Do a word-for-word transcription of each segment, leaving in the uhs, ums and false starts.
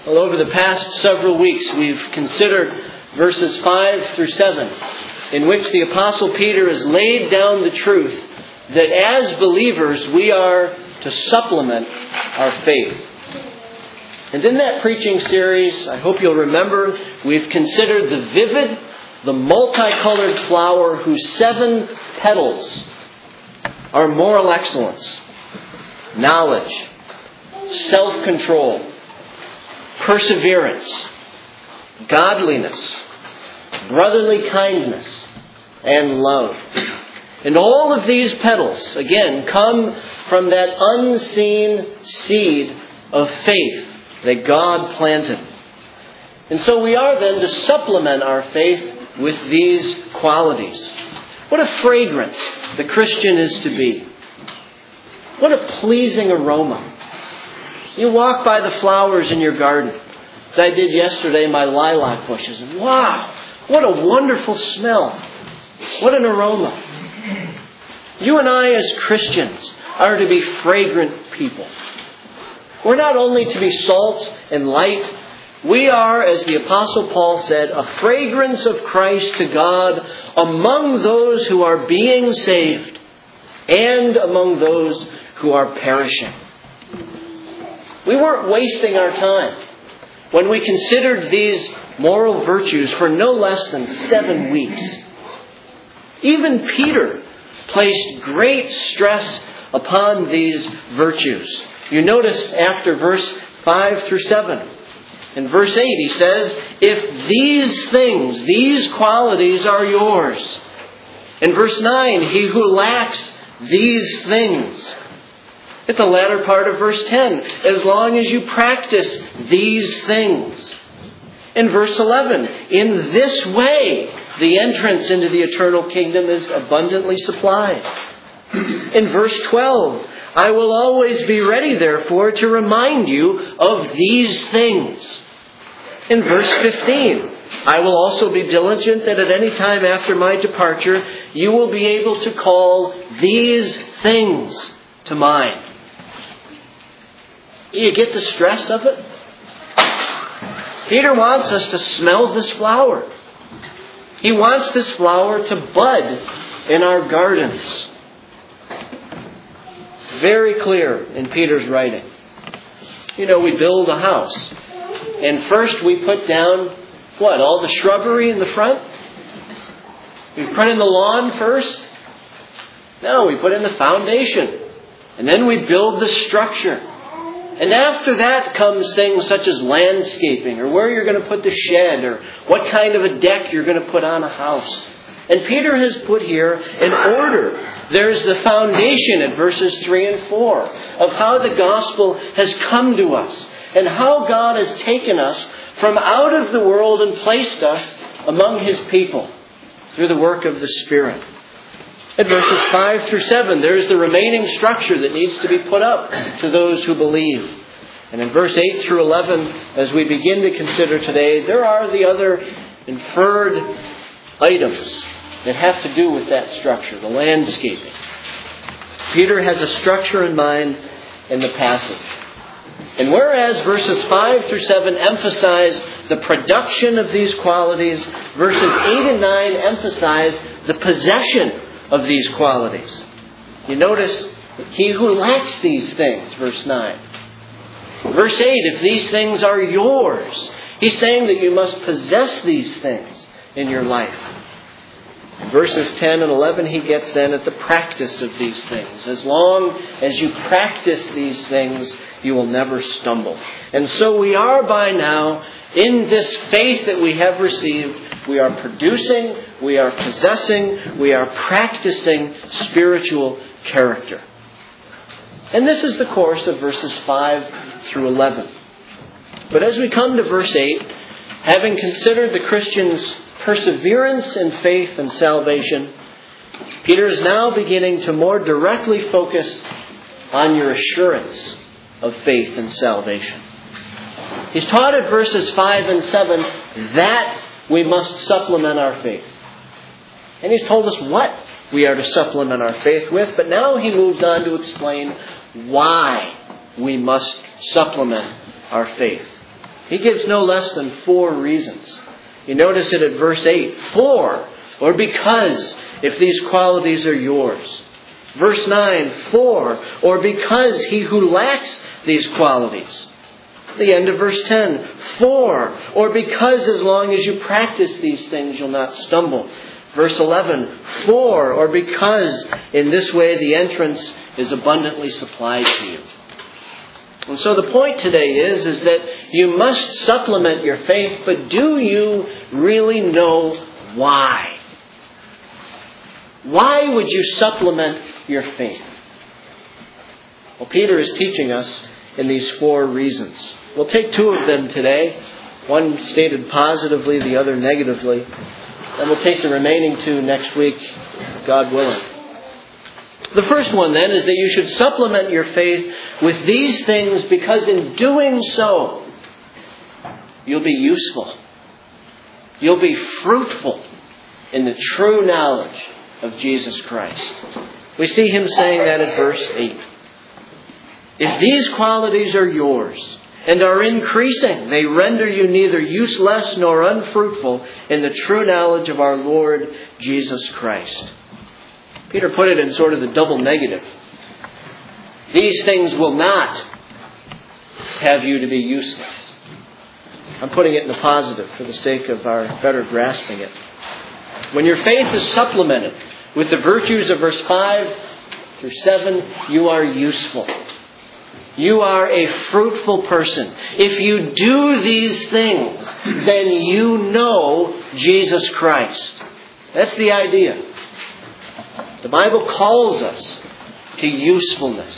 Well, over the past several weeks, we've considered verses five through seven, in which the Apostle Peter has laid down the truth that as believers we are to supplement our faith. And in that preaching series, I hope you'll remember, we've considered the vivid, the multicolored flower whose seven petals are moral excellence, knowledge, self-control, perseverance, godliness, brotherly kindness, and love. And all of these petals, again, come from that unseen seed of faith that God planted. And so we are then to supplement our faith with these qualities. What a fragrance the Christian is to be. What a pleasing aroma. You walk by the flowers in your garden, as I did yesterday, my lilac bushes. And wow, what a wonderful smell. What an aroma. You and I as Christians are to be fragrant people. We're not only to be salt and light, we are, as the Apostle Paul said, a fragrance of Christ to God among those who are being saved and among those who are perishing. We weren't wasting our time when we considered these moral virtues for no less than seven weeks. Even Peter placed great stress upon these virtues. You notice after verse five through seven. In verse eight he says, if these things, these qualities are yours. In verse nine, he who lacks these things. At the latter part of verse ten, as long as you practice these things. In verse eleven, in this way, the entrance into the eternal kingdom is abundantly supplied. In verse twelve, I will always be ready, therefore, to remind you of these things. In verse fifteen, I will also be diligent that at any time after my departure, you will be able to call these things to mind. Do you get the stress of it? Peter wants us to smell this flower. He wants this flower to bud in our gardens. Very clear in Peter's writing. You know, we build a house. And first we put down, what, all the shrubbery in the front? We put in the lawn first? No, we put in the foundation. And then we build the structure. And after that comes things such as landscaping, or where you're going to put the shed, or what kind of a deck you're going to put on a house. And Peter has put here an order. There's the foundation at verses three and four of how the gospel has come to us and how God has taken us from out of the world and placed us among His people through the work of the Spirit. At verses five through seven, there's the remaining structure that needs to be put up to those who believe. And in verse eight through eleven, as we begin to consider today, there are the other inferred items that have to do with that structure, the landscaping. Peter has a structure in mind in the passage. And whereas verses five through seven emphasize the production of these qualities, verses eight and nine emphasize the possession of these qualities. You notice, he who lacks these things, verse nine. Verse eight, if these things are yours, he's saying that you must possess these things in your life. In verses ten and eleven, he gets then at the practice of these things. As long as you practice these things, you will never stumble. And so we are by now, in this faith that we have received, we are producing, we are possessing, we are practicing spiritual character. And this is the course of verses five through eleven. But as we come to verse eight, having considered the Christian's perseverance in faith and salvation, Peter is now beginning to more directly focus on your assurance of faith and salvation. He's taught at verses five and seven that we must supplement our faith. And he's told us what we are to supplement our faith with, but now he moves on to explain why we must supplement our faith. He gives no less than four reasons. You notice it at verse eight. For, or because, if these qualities are yours. Verse nine. For, or because he who lacks these qualities. The end of verse ten. For, or because as long as you practice these things, you'll not stumble. Verse eleven. For, or because in this way the entrance is abundantly supplied to you. And so the point today is, is that you must supplement your faith, but do you really know why? Why would you supplement your faith? Well, Peter is teaching us in these four reasons. We'll take two of them today, one stated positively, the other negatively. And we'll take the remaining two next week, God willing. The first one then is that you should supplement your faith with these things, because in doing so, you'll be useful. You'll be fruitful in the true knowledge of Jesus Christ. We see him saying that at verse eight. If these qualities are yours and are increasing, they render you neither useless nor unfruitful in the true knowledge of our Lord Jesus Christ. Peter put it in sort of the double negative. These things will not have you to be useless. I'm putting it in the positive for the sake of our better grasping it. When your faith is supplemented with the virtues of verse five through seven, you are useful. You are a fruitful person. If you do these things, then you know Jesus Christ. That's the idea. The Bible calls us to usefulness.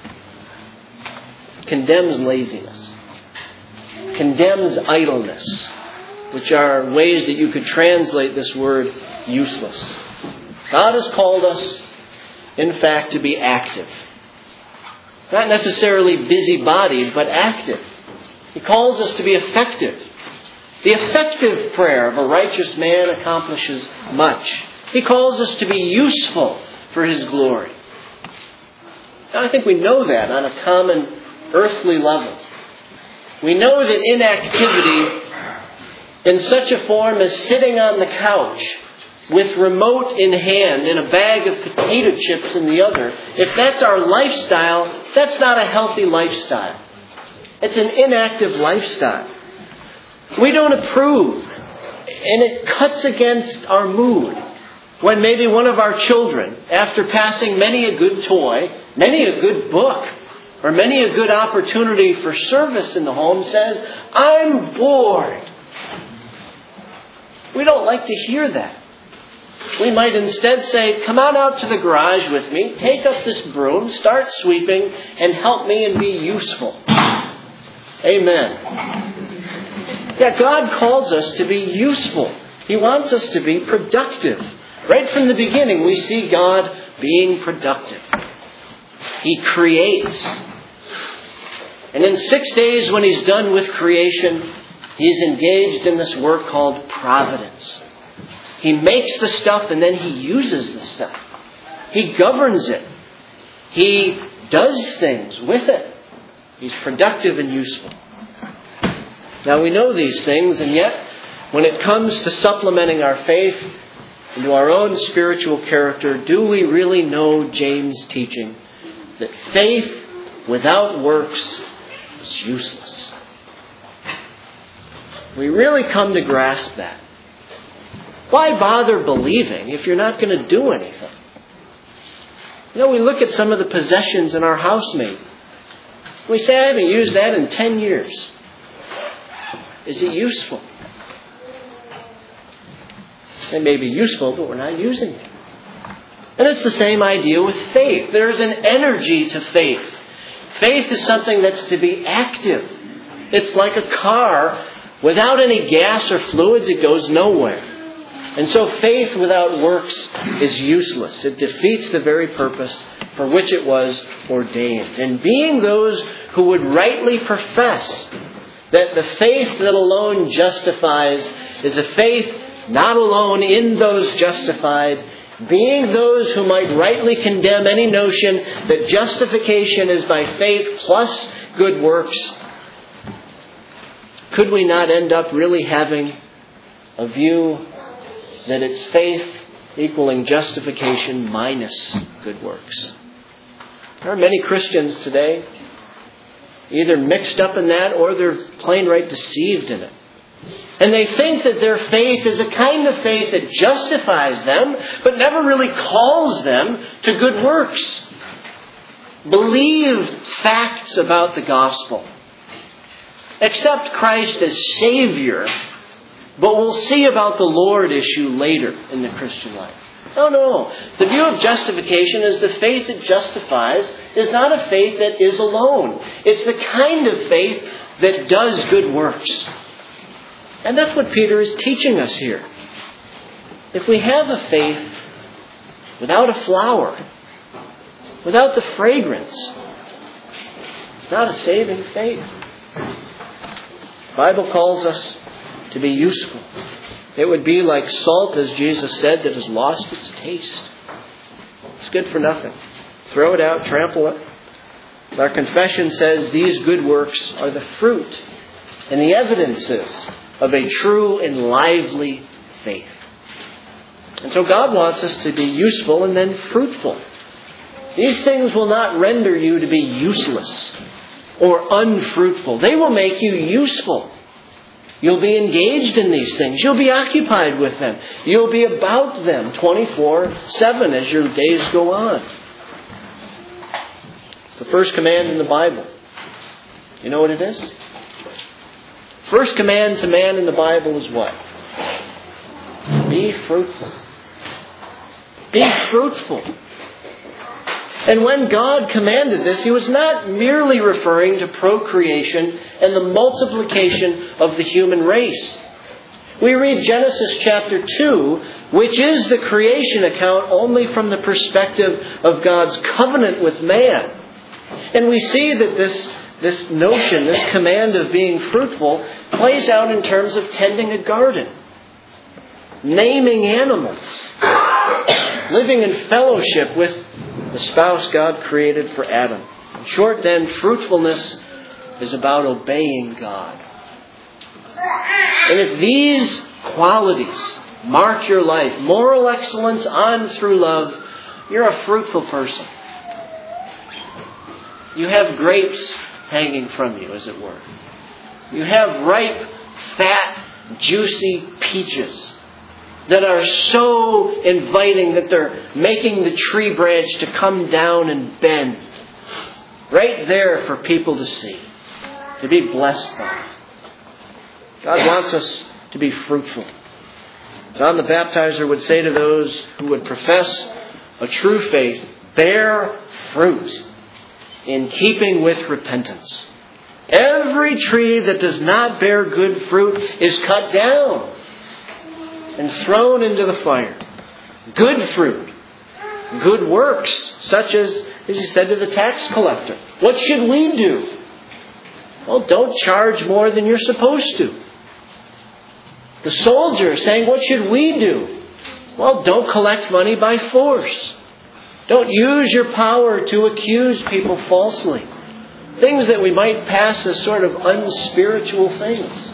Condemns laziness. Condemns idleness, which are ways that you could translate this word useless. God has called us, in fact, to be active. Not necessarily busy-bodied, but active. He calls us to be effective. The effective prayer of a righteous man accomplishes much. He calls us to be useful for his glory. Now, I think we know that on a common earthly level. We know that inactivity in such a form as sitting on the couch with remote in hand and a bag of potato chips in the other, if that's our lifestyle, that's not a healthy lifestyle. It's an inactive lifestyle. We don't approve, and it cuts against our mood when maybe one of our children, after passing many a good toy, many a good book, or many a good opportunity for service in the home, says, "I'm bored." We don't like to hear that. We might instead say, "Come on out to the garage with me, take up this broom, start sweeping, and help me and be useful." Amen. Yeah, God calls us to be useful. He wants us to be productive. Right from the beginning, we see God being productive. He creates. And in six days, when He's done with creation, He's engaged in this work called providence. He makes the stuff and then He uses the stuff. He governs it. He does things with it. He's productive and useful. Now we know these things, and yet when it comes to supplementing our faith into our own spiritual character, do we really know James' teaching that faith without works is useless? We really come to grasp that. Why bother believing if you're not going to do anything? You know, we look at some of the possessions in our house maybe. We say, "I haven't used that in ten years. Is it useful?" It may be useful, but we're not using it. And it's the same idea with faith. There's an energy to faith. Faith is something that's to be active. It's like a car. Without any gas or fluids, it goes nowhere. And so faith without works is useless. It defeats the very purpose for which it was ordained. And being those who would rightly profess that the faith that alone justifies is a faith not alone in those justified, being those who might rightly condemn any notion that justification is by faith plus good works, could we not end up really having a view that it's faith equaling justification minus good works? There are many Christians today either mixed up in that or they're plain right deceived in it. And they think that their faith is a kind of faith that justifies them, but never really calls them to good works. Believe facts about the gospel. Accept Christ as Savior, but we'll see about the Lord issue later in the Christian life. No, no. The view of justification is the faith that justifies is not a faith that is alone. It's the kind of faith that does good works. And that's what Peter is teaching us here. If we have a faith without a flower, without the fragrance, it's not a saving faith. The Bible calls us to be useful. It would be like salt, as Jesus said, that has lost its taste. It's good for nothing. Throw it out, trample it. Our confession says these good works are the fruit and the evidences of a true and lively faith. And so God wants us to be useful and then fruitful. These things will not render you to be useless or unfruitful. They will make you useful. You'll be engaged in these things. You'll be occupied with them. You'll be about them twenty-four seven as your days go on. It's the first command in the Bible. You know what it is? First command to man in the Bible is what? Be fruitful. Be fruitful. And when God commanded this, He was not merely referring to procreation and the multiplication of the human race. We read Genesis chapter two, which is the creation account only from the perspective of God's covenant with man. And we see that this, this notion, this command of being fruitful, plays out in terms of tending a garden, naming animals, living in fellowship with the spouse God created for Adam. In short, then, fruitfulness is about obeying God. And if these qualities mark your life, moral excellence on through love, you're a fruitful person. You have grapes hanging from you, as it were. You have ripe, fat, juicy peaches that are so inviting that they're making the tree branch to come down and bend. Right there for people to see. To be blessed by. God wants us to be fruitful. John the Baptizer would say to those who would profess a true faith, bear fruit in keeping with repentance. Every tree that does not bear good fruit is cut down and thrown into the fire. Good fruit, good works, such as, as He said to the tax collector. What should we do? Well, don't charge more than you're supposed to. The soldier saying, what should we do? Well, don't collect money by force. Don't use your power to accuse people falsely. Things that we might pass as sort of unspiritual things.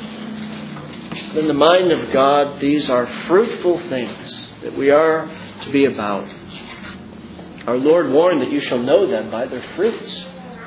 In the mind of God, these are fruitful things that we are to be about. Our Lord warned that you shall know them by their fruits.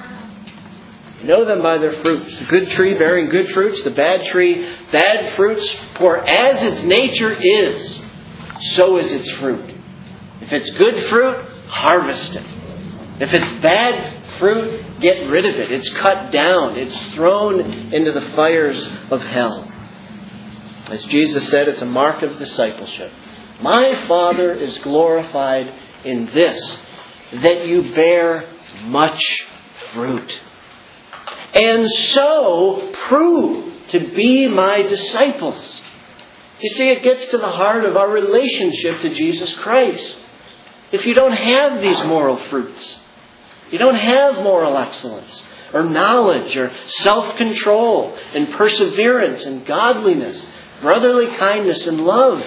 Know them by their fruits. The good tree bearing good fruits, the bad tree, bad fruits. For as its nature is, so is its fruit. If it's good fruit, harvest it. If it's bad fruit, get rid of it. It's cut down. It's thrown into the fires of hell. As Jesus said, it's a mark of discipleship. My Father is glorified in this, that you bear much fruit. And so prove to be my disciples. You see, it gets to the heart of our relationship to Jesus Christ. If you don't have these moral fruits, you don't have moral excellence, or knowledge, or self-control, and perseverance, and godliness, brotherly kindness, and love,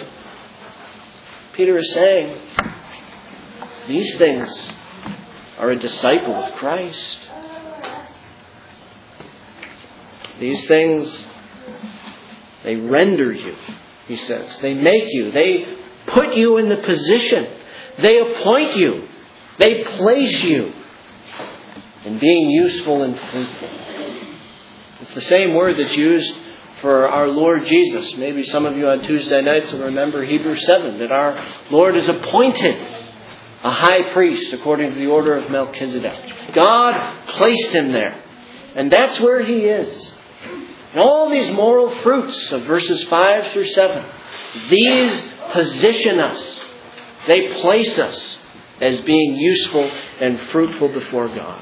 Peter is saying, these things are a disciple of Christ. These things They render you, he says. They make you. They put you in the position. They appoint you. They place you in being useful and fruitful. It's the same word that's used for our Lord Jesus. Maybe some of you on Tuesday nights will remember Hebrews seven, that our Lord is appointed a high priest according to the order of Melchizedek. God placed him there. And that's where he is. And all these moral fruits of verses five through seven, these position us. They place us as being useful and fruitful before God.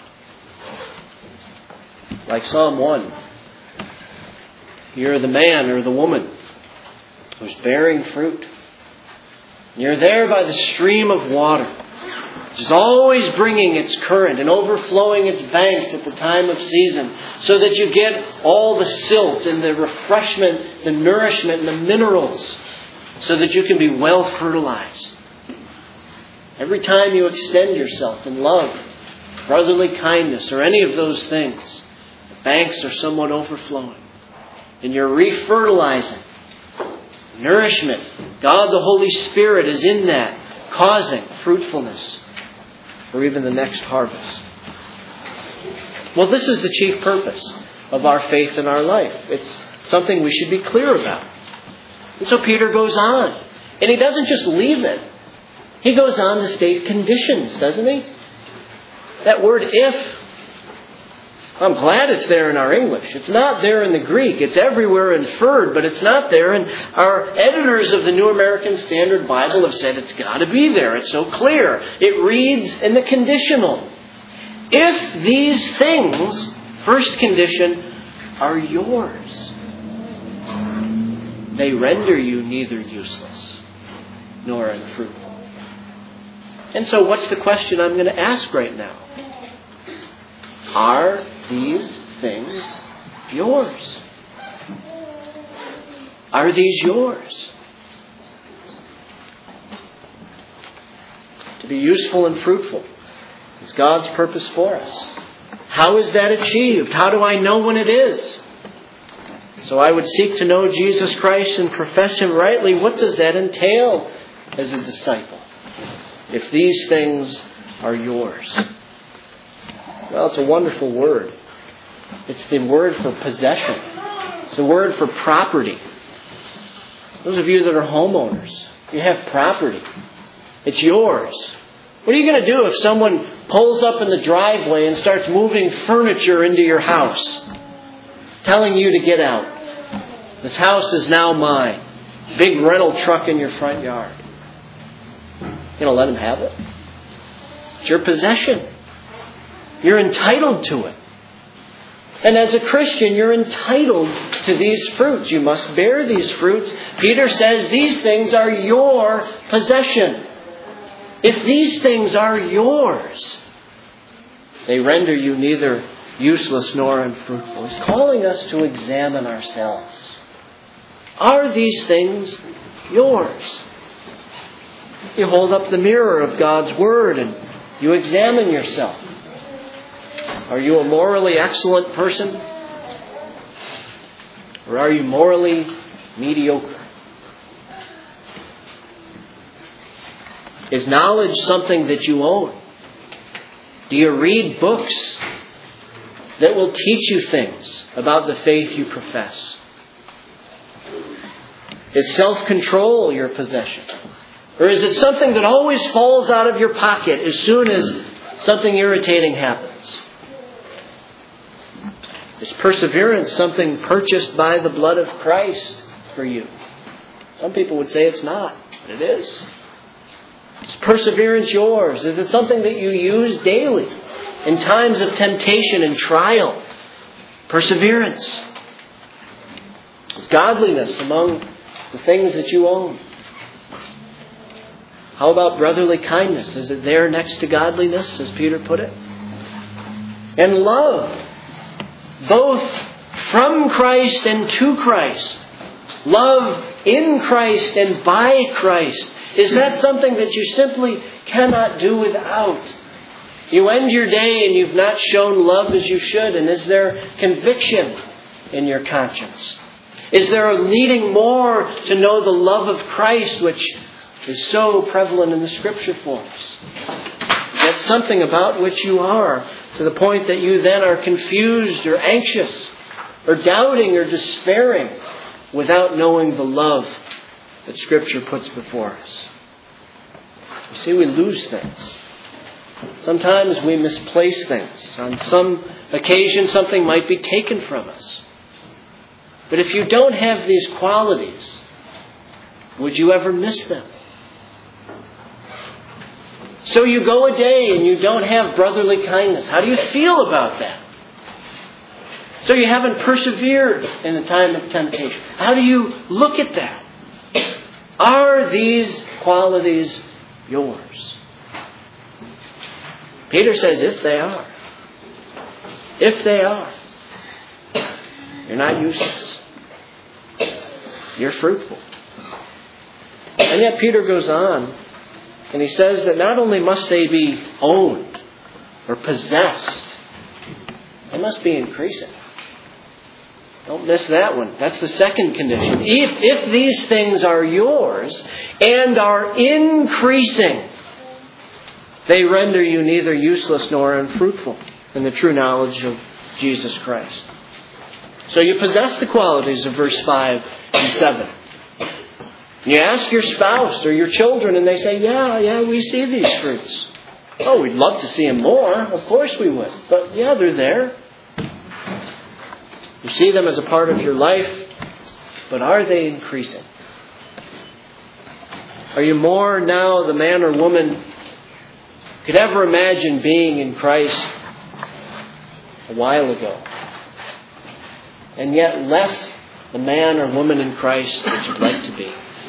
Like Psalm one. You're the man or the woman who's bearing fruit. You're there by the stream of water, which is always bringing its current and overflowing its banks at the time of season, so that you get all the silt and the refreshment, the nourishment and the minerals, so that you can be well fertilized. Every time you extend yourself in love, brotherly kindness, or any of those things, the banks are somewhat overflowing. And you're refertilizing. Nourishment. God the Holy Spirit is in that, causing fruitfulness or even the next harvest. Well, this is the chief purpose of our faith in our life. It's something we should be clear about. And so Peter goes on. And he doesn't just leave it. He goes on to state conditions, doesn't he? That word if, I'm glad it's there in our English. It's not there in the Greek. It's everywhere inferred, but it's not there. And our editors of the New American Standard Bible have said it's got to be there. It's so clear. It reads in the conditional. If these things, first condition, are yours, they render you neither useless nor unfruitful. And so what's the question I'm going to ask right now? Are these things yours? Are these yours? To be useful and fruitful is God's purpose for us. How is that achieved? How do I know when it is? So I would seek to know Jesus Christ and profess Him rightly. What does that entail as a disciple? If these things are yours. Well, it's a wonderful word. It's the word for possession. It's the word for property. Those of you that are homeowners, you have property. It's yours. What are you going to do if someone pulls up in the driveway and starts moving furniture into your house, telling you to get out? This house is now mine. Big rental truck in your front yard. You going to let him have it? It's your possession. You're entitled to it. And as a Christian, you're entitled to these fruits. You must bear these fruits. Peter says these things are your possession. If these things are yours, they render you neither useless nor unfruitful. He's calling us to examine ourselves. Are these things yours? You hold up the mirror of God's Word and you examine yourself. Are you a morally excellent person? Or are you morally mediocre? Is knowledge something that you own? Do you read books that will teach you things about the faith you profess? Is self-control your possession? Or is it something that always falls out of your pocket as soon as something irritating happens? Is perseverance something purchased by the blood of Christ for you? Some people would say it's not, but it is. Is perseverance yours? Is it something that you use daily in times of temptation and trial? Perseverance. Is godliness among the things that you own? How about brotherly kindness? Is it there next to godliness, as Peter put it? And love, both from Christ and to Christ. Love in Christ and by Christ. Is that something that you simply cannot do without? You end your day and you've not shown love as you should. And is there conviction in your conscience? Is there a needing more to know the love of Christ, which is so prevalent in the Scripture for us? That's something about which you are, to the point that you then are confused or anxious or doubting or despairing without knowing the love that Scripture puts before us. You see, we lose things. Sometimes we misplace things. On some occasion, something might be taken from us. But if you don't have these qualities, would you ever miss them? So you go a day and you don't have brotherly kindness. How do you feel about that? So you haven't persevered in the time of temptation. How do you look at that? Are these qualities yours? Peter says, if they are. If they are. You're not useless. You're fruitful. And yet Peter goes on and he says that not only must they be owned or possessed, they must be increasing. Don't miss that one. That's the second condition. If, if these things are yours and are increasing, they render you neither useless nor unfruitful in the true knowledge of Jesus Christ. So you possess the qualities of verse five and seven. You ask your spouse or your children and they say, yeah, yeah, we see these fruits. Oh, we'd love to see them more. Of course we would. But yeah, they're there. You see them as a part of your life, but are they increasing? Are you more now the man or woman could ever imagine being in Christ a while ago? And yet less the man or woman in Christ that you'd like to be.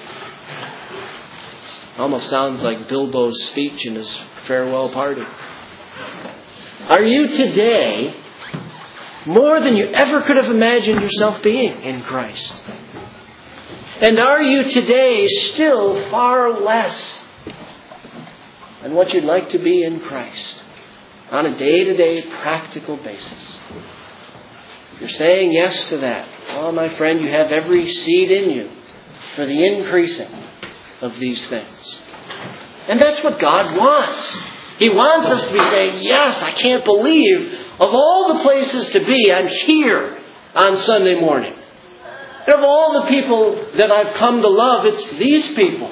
Almost sounds like Bilbo's speech in his farewell party. Are you today more than you ever could have imagined yourself being in Christ? And are you today still far less than what you'd like to be in Christ on a day-to-day practical basis? If you're saying yes to that, well, my friend, you have every seed in you for the increasing of these things. And that's what God wants. He wants us to be saying, yes, I can't believe of all the places to be, I'm here on Sunday morning. And of all the people that I've come to love, it's these people.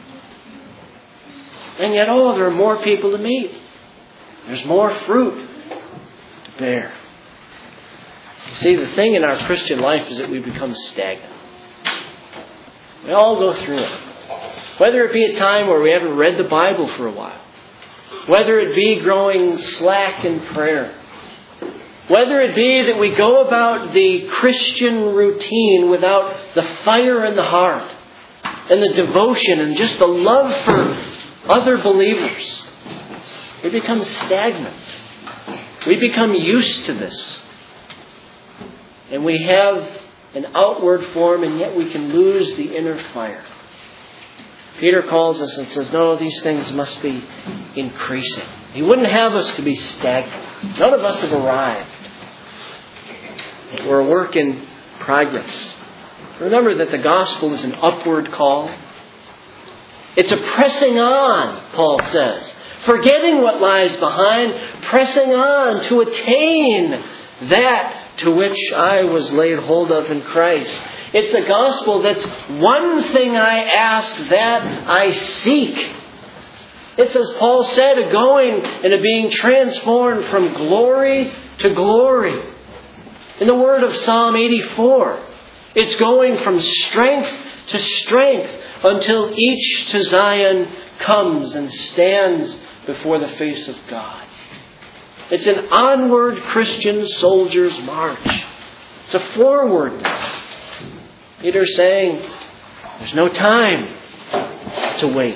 And yet, oh, there are more people to meet. There's more fruit to bear. You see, the thing in our Christian life is that we become stagnant. We all go through it. Whether it be a time where we haven't read the Bible for a while. Whether it be growing slack in prayer. Whether it be that we go about the Christian routine without the fire in the heart. And the devotion and just the love for other believers. We become stagnant. We become used to this. And we have an outward form, and yet we can lose the inner fire. Peter calls us and says, no, these things must be increasing. He wouldn't have us to be stagnant. None of us have arrived. We're a work in progress. Remember that the gospel is an upward call. It's a pressing on, Paul says. Forgetting what lies behind, pressing on to attain that to which I was laid hold of in Christ. It's a gospel that's one thing I ask, that I seek. It's, as Paul said, a going and a being transformed from glory to glory. In the word of Psalm eighty-four, it's going from strength to strength until each to Zion comes and stands before the face of God. It's an onward Christian soldier's march. It's a forwardness. Peter's saying, there's no time to wait.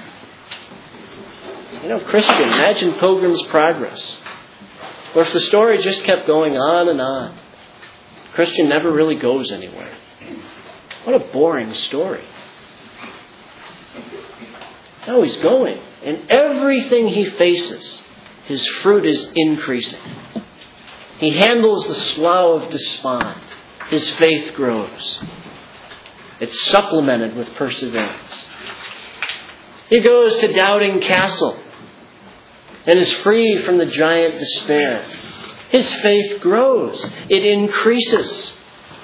You know, Christian, imagine Pilgrim's Progress. Where if the story just kept going on and on, Christian never really goes anywhere. What a boring story. No, he's going. And everything he faces, his fruit is increasing. He handles the slough of despond. his faith grows. It's supplemented with perseverance. He goes to Doubting Castle and is free from the giant despair. His faith grows. It increases.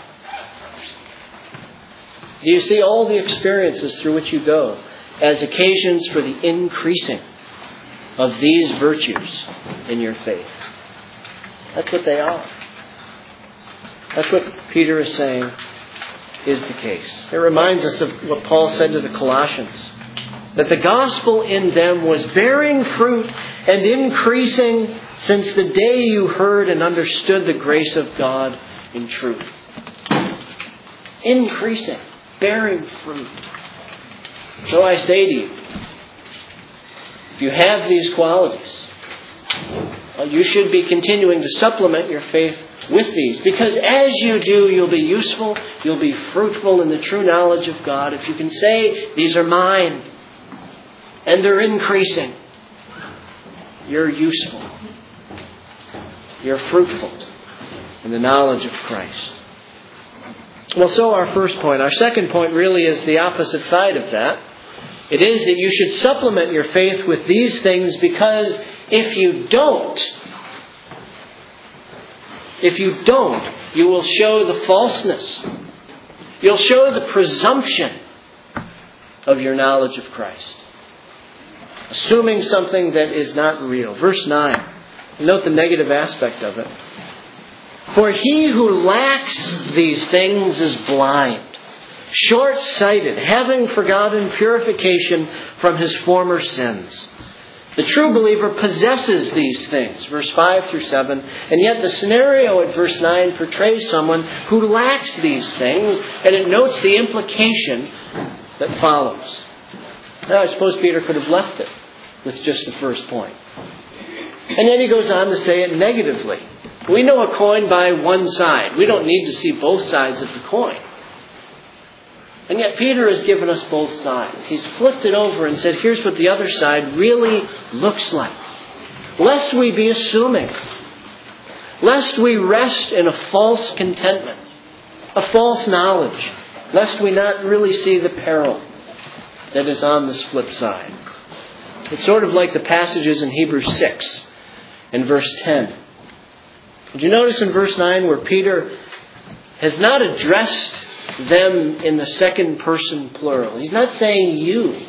Do you see all the experiences through which you go as occasions for the increasing of these virtues in your faith? That's what they are. That's what Peter is saying is the case. It reminds us of what Paul said to the Colossians, that the gospel in them was bearing fruit and increasing since the day you heard and understood the grace of God in truth. Increasing, bearing fruit. So I say to you, if you have these qualities, well, you should be continuing to supplement your faith with these. Because as you do, you'll be useful, you'll be fruitful in the true knowledge of God. If you can say, these are mine, and they're increasing, you're useful. You're fruitful in the knowledge of Christ. Well, so our first point. Our second point really is the opposite side of that. It is that you should supplement your faith with these things, because if you don't, if you don't, you will show the falseness. You'll show the presumption of your knowledge of Christ, assuming something that is not real. Verse nine. Note the negative aspect of it. For he who lacks these things is blind, short-sighted, having forgotten purification from his former sins. The true believer possesses these things, verse five through seven, and yet the scenario at verse nine portrays someone who lacks these things, and it notes the implication that follows. Now, I suppose Peter could have left it with just the first point. And then he goes on to say it negatively. We know a coin by one side. We don't need to see both sides of the coin. And yet Peter has given us both sides. He's flipped it over and said, here's what the other side really looks like. Lest we be assuming. Lest we rest in a false contentment. A false knowledge. Lest we not really see the peril that is on this flip side. It's sort of like the passages in Hebrews six and verse ten. Did you notice in verse nine where Peter has not addressed them in the second person plural? He's not saying you.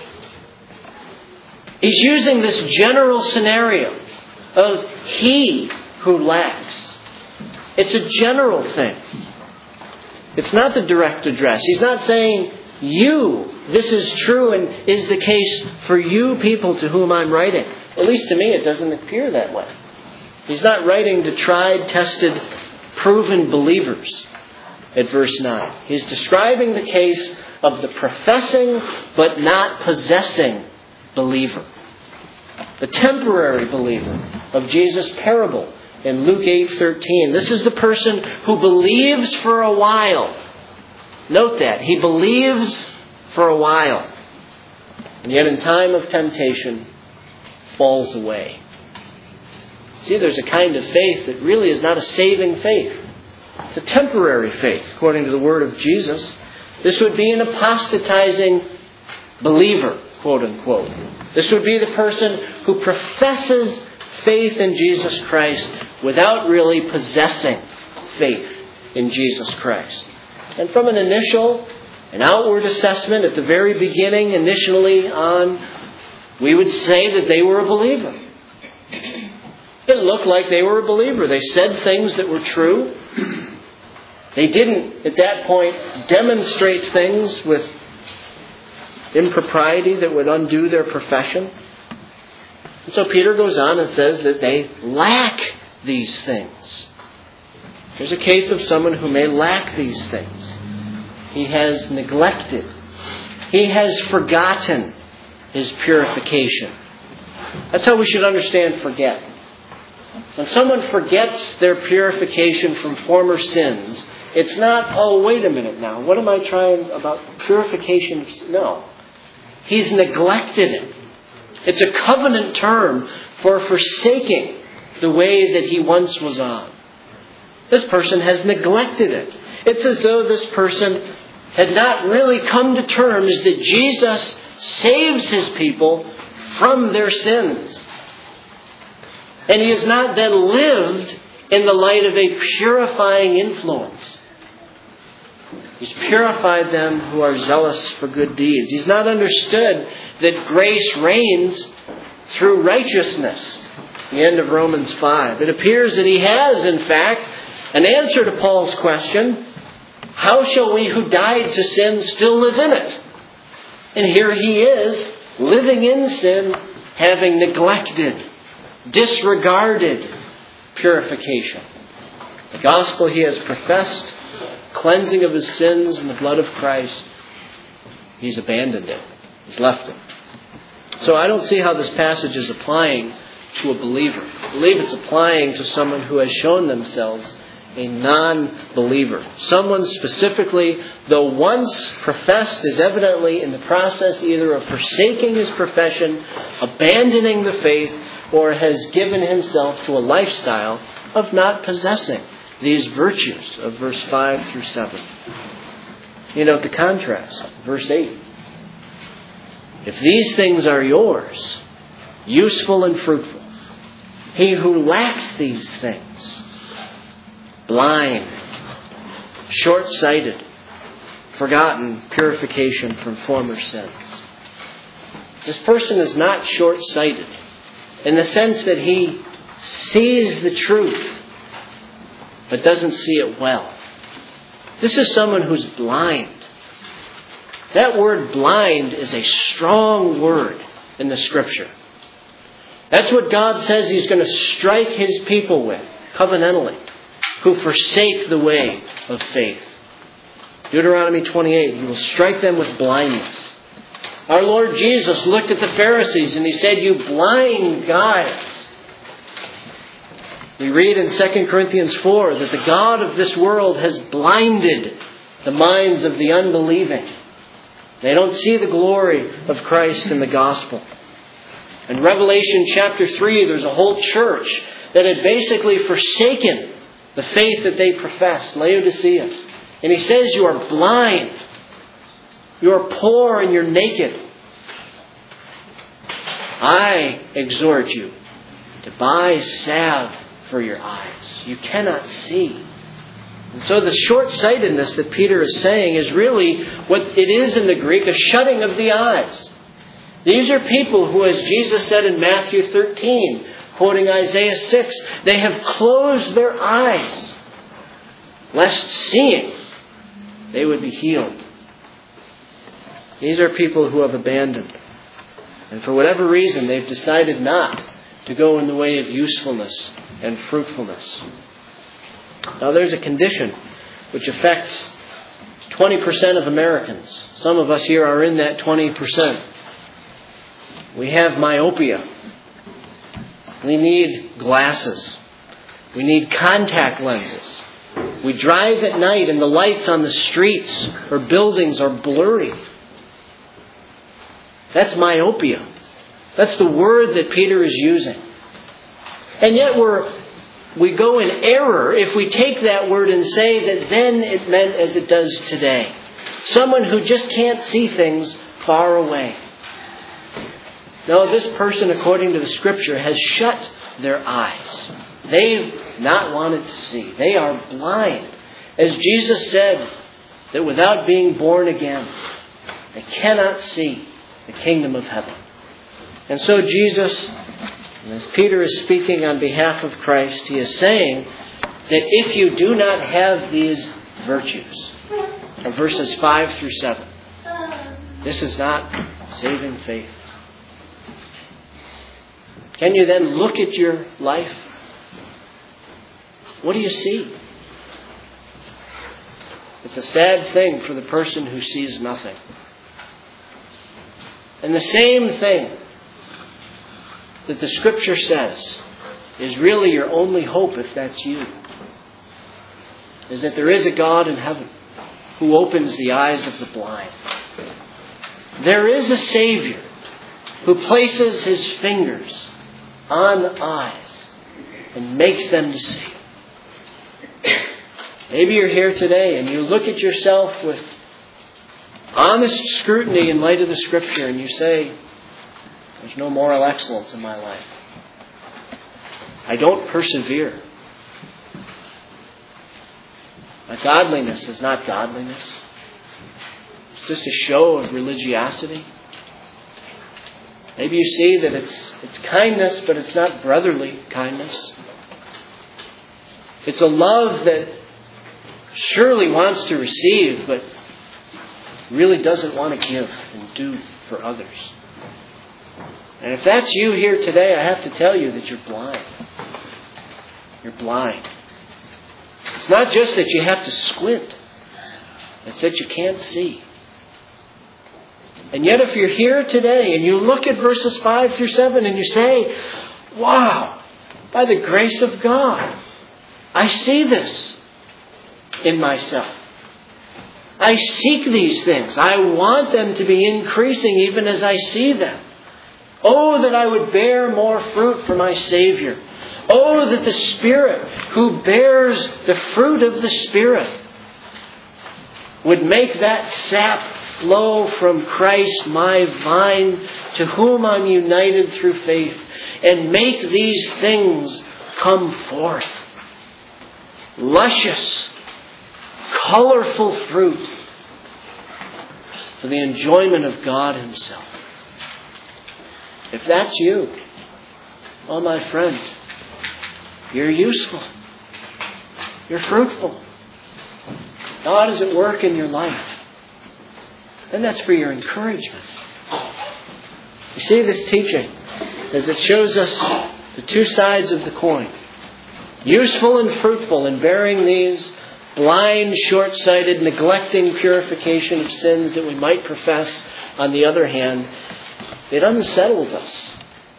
He's using this general scenario of he who lacks. It's a general thing. It's not the direct address. He's not saying you. This is true and is the case for you people to whom I'm writing. At least to me it doesn't appear that way. He's not writing to tried, tested, proven believers at verse nine. He's describing the case of the professing but not possessing believer. The temporary believer of Jesus' parable in Luke eight thirteen. This is the person who believes for a while. Note that. He believes for a while. And yet in time of temptation, falls away. See, there's a kind of faith that really is not a saving faith. It's a temporary faith, according to the word of Jesus. This would be an apostatizing believer, quote unquote. This would be the person who professes faith in Jesus Christ without really possessing faith in Jesus Christ. And from an initial, an outward assessment at the very beginning, initially on, we would say that they were a believer. It looked like they were a believer. They said things that were true. They didn't, at that point, demonstrate things with impropriety that would undo their profession. And so Peter goes on and says that they lack these things. Here's a case of someone who may lack these things. He has neglected. He has forgotten his purification. That's how we should understand forget. When someone forgets their purification from former sins, it's not, oh, wait a minute now. What am I trying about purification? No. He's neglected it. It's a covenant term for forsaking the way that he once was on. This person has neglected it. It's as though this person had not really come to terms that Jesus saves His people from their sins. And He has not then lived in the light of a purifying influence. He's purified them who are zealous for good deeds. He's not understood that grace reigns through righteousness. The end of Romans five. It appears that he has, in fact, an answer to Paul's question, how shall we who died to sin still live in it? And here he is, living in sin, having neglected, disregarded purification. The gospel he has professed, cleansing of his sins in the blood of Christ, he's abandoned it. He's left it. So I don't see how this passage is applying to a believer. I believe it's applying to someone who has shown themselves a non-believer. Someone specifically, though once professed, is evidently in the process either of forsaking his profession, abandoning the faith, or has given himself to a lifestyle of not possessing these virtues of verse five through seven. You note the contrast. Verse eight. If these things are yours, useful and fruitful, he who lacks these things, blind, short-sighted, forgotten purification from former sins. This person is not short-sighted in the sense that he sees the truth but doesn't see it well. This is someone who's blind. That word blind is a strong word in the Scripture. That's what God says He's going to strike His people with, covenantally, who forsake the way of faith. Deuteronomy twenty-eight, He will strike them with blindness. Our Lord Jesus looked at the Pharisees and He said, you blind guides. We read in Second Corinthians four that the God of this world has blinded the minds of the unbelieving. They don't see the glory of Christ in the gospel. In Revelation chapter three, there's a whole church that had basically forsaken the faith that they professed, Laodicea. And he says, you are blind. You are poor and you're naked. I exhort you to buy salve for your eyes. You cannot see. And so the short-sightedness that Peter is saying is really what it is in the Greek, a shutting of the eyes. These are people who, as Jesus said in Matthew thirteen, quoting Isaiah six, they have closed their eyes, lest seeing they would be healed. These are people who have abandoned. And for whatever reason, they've decided not to go in the way of usefulness and fruitfulness. Now there's a condition which affects twenty percent of Americans. Some of us here are in that twenty percent. We have myopia. We need glasses. We need contact lenses. We drive at night and the lights on the streets or buildings are blurry. That's myopia. That's the word that Peter is using. And yet we're We go in error if we take that word and say that then it meant as it does today. Someone who just can't see things far away. No, this person, according to the Scripture, has shut their eyes. They've not wanted to see. They are blind. As Jesus said, that without being born again, they cannot see the kingdom of heaven. And so Jesus, and as Peter is speaking on behalf of Christ, he is saying that if you do not have these virtues, from verses five through seven, this is not saving faith. Can you then look at your life? What do you see? It's a sad thing for the person who sees nothing. And the same thing that the Scripture says is really your only hope if that's you, is that there is a God in heaven who opens the eyes of the blind. There is a Savior who places His fingers on eyes and makes them to see. Maybe you're here today and you look at yourself with honest scrutiny in light of the Scripture and you say, there's no moral excellence in my life. I don't persevere. My godliness is not godliness. It's just a show of religiosity. Maybe you see that it's it's kindness, but it's not brotherly kindness. It's a love that surely wants to receive, but really doesn't want to give and do for others. And if that's you here today, I have to tell you that you're blind. You're blind. It's not just that you have to squint. It's that you can't see. And yet if you're here today and you look at verses five through seven and you say, wow, by the grace of God, I see this in myself. I seek these things. I want them to be increasing even as I see them. Oh, that I would bear more fruit for my Savior. Oh, that the Spirit who bears the fruit of the Spirit would make that sap flow from Christ, my vine, to whom I'm united through faith, and make these things come forth. Luscious, colorful fruit for the enjoyment of God Himself. If that's you, oh my friend, you're useful. You're fruitful. God is at work in your life. And that's for your encouragement. You see this teaching as it shows us the two sides of the coin. Useful and fruitful in bearing these, blind, short-sighted, neglecting purification of sins that we might profess. On the other hand, it unsettles us.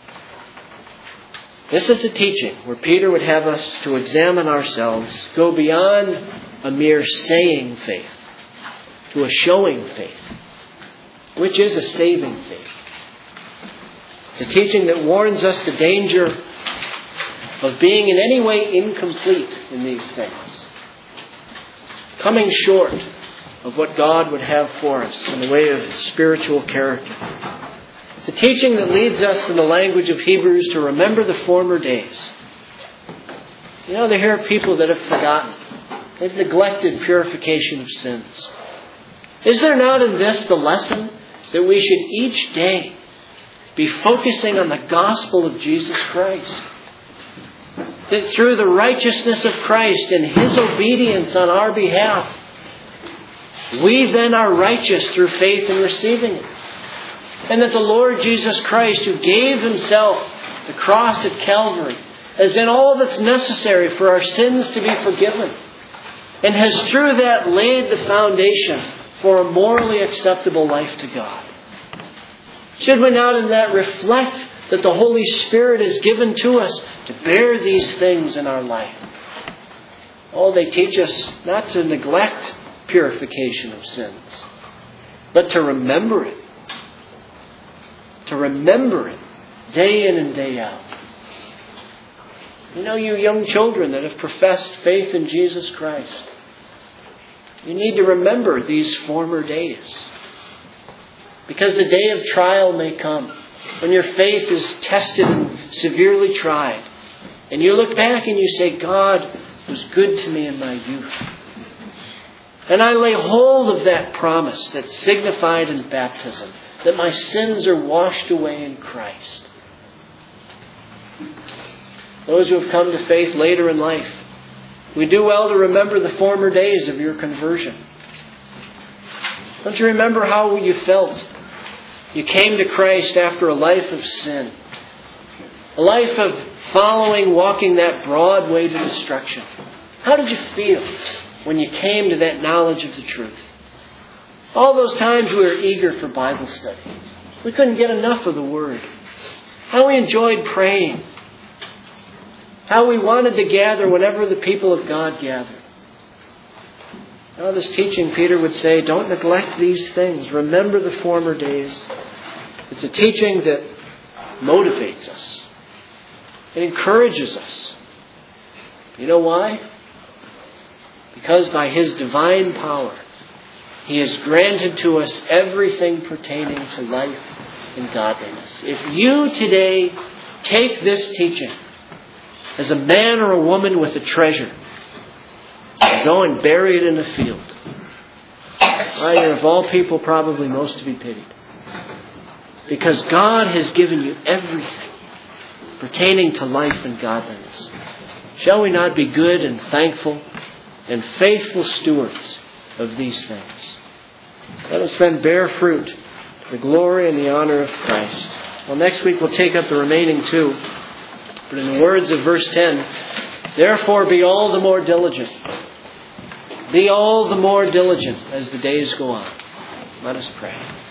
This is a teaching where Peter would have us to examine ourselves, go beyond a mere saying faith to a showing faith, which is a saving faith. It's a teaching that warns us the danger of being in any way incomplete in these things, coming short of what God would have for us in the way of spiritual character. It's a teaching that leads us, in the language of Hebrews, to remember the former days. You know, there are people that have forgotten. They've neglected purification of sins. Is there not in this the lesson that we should each day be focusing on the gospel of Jesus Christ? That through the righteousness of Christ and His obedience on our behalf, we then are righteous through faith in receiving it. And that the Lord Jesus Christ, who gave Himself the cross at Calvary, has done all that's necessary for our sins to be forgiven, and has through that laid the foundation for a morally acceptable life to God. Should we not in that reflect that the Holy Spirit is given to us to bear these things in our life? Oh, they teach us not to neglect purification of sins, but to remember it. To remember it day in and day out. You know, you young children that have professed faith in Jesus Christ, you need to remember these former days. Because the day of trial may come, when your faith is tested and severely tried. And you look back and you say, God was good to me in my youth. And I lay hold of that promise that's signified in baptism, that my sins are washed away in Christ. Those who have come to faith later in life, we do well to remember the former days of your conversion. Don't you remember how you felt? You came to Christ after a life of sin. A life of following, walking that broad way to destruction. How did you feel when you came to that knowledge of the truth? All those times we were eager for Bible study. We couldn't get enough of the Word. How we enjoyed praying. How we wanted to gather whenever the people of God gathered. Now this teaching, Peter would say, don't neglect these things. Remember the former days. It's a teaching that motivates us. It encourages us. You know why? because by His divine power, He has granted to us everything pertaining to life and godliness. If you today take this teaching as a man or a woman with a treasure, and go and bury it in a field, well, you're of all people probably most to be pitied. Because God has given you everything pertaining to life and godliness. Shall we not be good and thankful and faithful stewards of these things? Let us then bear fruit to the glory and the honor of Christ. Well, next week we'll take up the remaining two. But in the words of verse ten, therefore be all the more diligent. Be all the more diligent as the days go on. Let us pray.